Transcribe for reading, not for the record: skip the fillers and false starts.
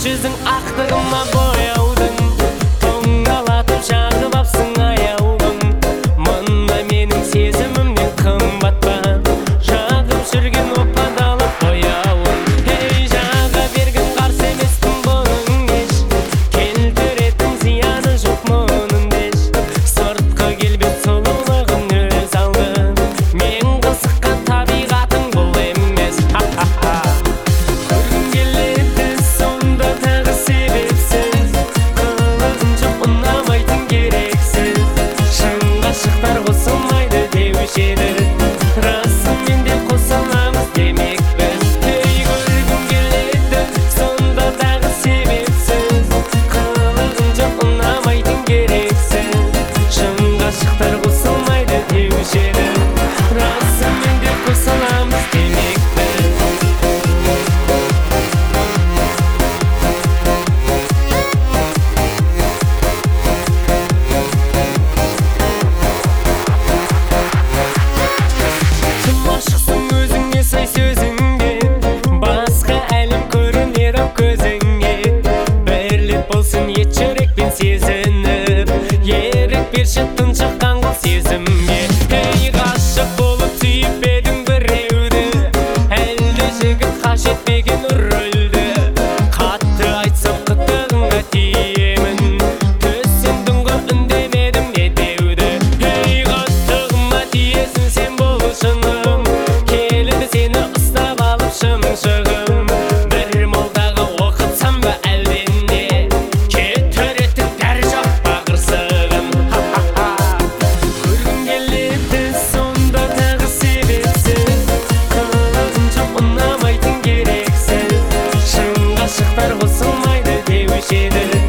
жүзің ақтығыма бояудың тоңалатып жағып апсың аяулым. Мына менің сезімімнен қымбат па жағып жүрген опадалып бояуың. Ей, жаға берген қарсы емеспін бұның еш, келтіретін зияны жоқ мұның еш. Сыртқы келбет сұлулығын өз алды, мен қызыққан табиғатың бұл емес. Көргім келеді сонда тағы себепсіз, қылығың жоқ ұнамайтын керексіз. Шын ғашықтар қосылмайды деуші еді, расымен де қосыламыз демекпіз. Ей, көргім келеді сонда тағы себепсіз, қылығың жоқ ұнамайтын керексіз. Шын ғашықтар қосылмайды деуші еді, расымен де қосыламыз демекпіз. Тым ашықсың өзіңе сай сөзіңе, басқа әлем көрінеді ау көзіңе. Бірлік болсын ет жүрекпен сезініп, ерік берші тұншыққан қыл сезімге. Ей, ғашық болып сүйіп едің біреуді, әлде жігіт қажетпеген рөлді. Қатты айтсам қытығыңа тиемін, төсендің ғой үндемедім не деуді. Ей, қытығыма тиесің сен бұл шыным, келеді сені ұстап алып шымшығым. Бір молдаға оқытсам ба әлдене, кетіретін дәрі жоқ па қырсығым. Көргім келеді сонда тағы себепсіз, қылығың жоқ ұнамайтын керексіз. Шын ғашықтар қосылмайды деуші еді,